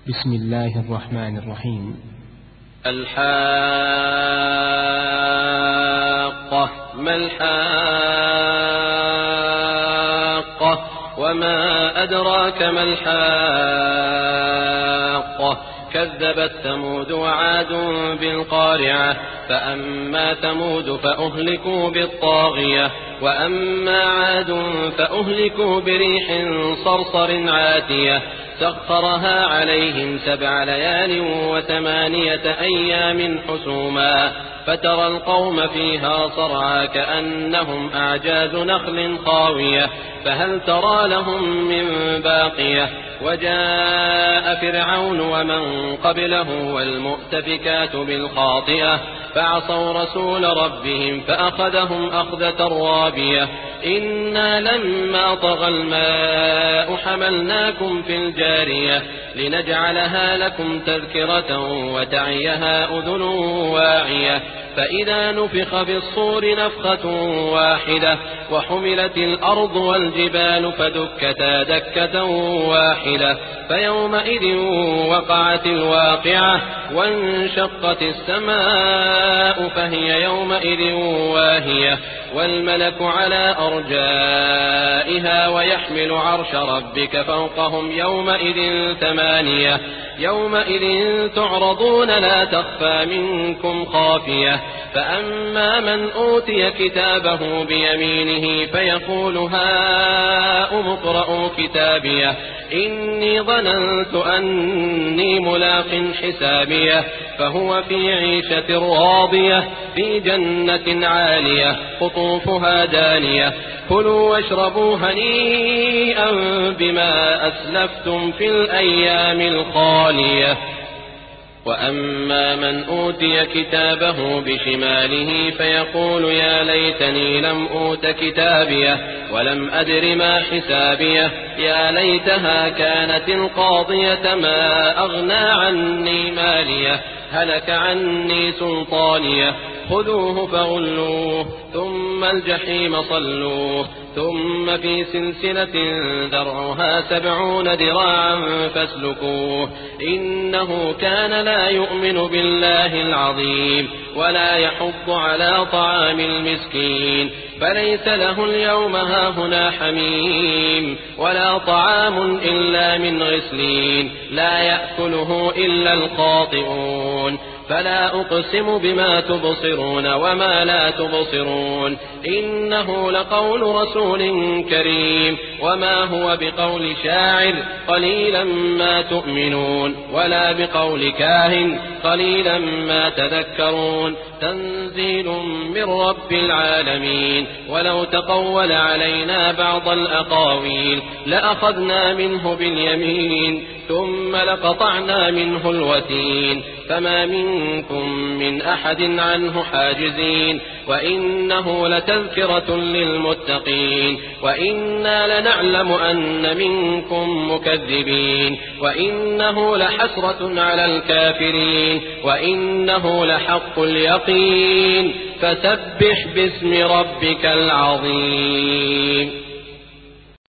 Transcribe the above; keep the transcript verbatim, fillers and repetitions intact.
بسم الله الرحمن الرحيم. الحاقة. ما الحاقة؟ وما أدراك ما الحاقة؟ كذبت ثمود وعاد بالقارعة. فأما ثمود فأهلكوا بالطاغية، وأما عاد فأهلكوا بريح صرصر عاتية سخرها عليهم سبع ليال وثمانية أيام حسوما، فترى القوم فيها صرعى كأنهم أعجاز نخل خاوية، فهل ترى لهم من باقية. وجاء فرعون ومن قبله والمؤتفكات بالخاطئة فعصوا رسول ربهم فأخذهم أخذة رابية. إنا لما طغى الماء حملناكم في الجارية لنجعلها لكم تذكرة وتعيها أذن واعية. فإذا نفخ في الصور نفخة واحدة وحملت الأرض والجبال فدكتا دكة واحدة فيومئذ وقعت الواقعة وانشقت السماء فهي يومئذ واهية والملك على أرجائها ويحمل عرش ربك فوقهم يومئذ ثمانية. يومئذ تعرضون لا تخفى منكم خافية. فأما من أوتي كتابه بيمينه فيقول هاؤم اقرءوا كتابيه إني ظننت أني ملاق حسابيه فهو في عيشة راضية في جنة عالية قطوفها دانية كلوا واشربوا هنيئا بما أسلفتم في الأيام الخالية. وأما من أوتي كتابه بشماله فيقول يا ليتني لم أوت كتابيه ولم أدر ما حسابيه يا ليتها كانت القاضية ما أغنى عني ماليه هلك عني سلطانيه خذوه فغلوه ثم الجحيم صلوه ثم في سلسلة ذرعها سبعون ذراعا فاسلكوه إنه كان لا يؤمن بالله العظيم ولا يحض على طعام المسكين فليس له اليوم هاهنا حميم ولا طعام إلا من غسلين لا يأكله إلا الخاطئون. فلا أقسم بما تبصرون وما لا تبصرون إنه لقول رسول كريم وما هو بقول شاعر قليلا ما تؤمنون ولا بقول كاهن قليلا ما تذكرون تنزيل من رب العالمين. ولو تقول علينا بعض الأقاويل لأخذنا منه باليمين ثم لقطعنا منه الوتين فما منكم من أحد عنه حاجزين وإنه لتذكرة للمتقين وإنا لنعلم أن منكم مكذبين وإنه لحسرة على الكافرين وإنه لحق اليقين فسبح باسم ربك العظيم.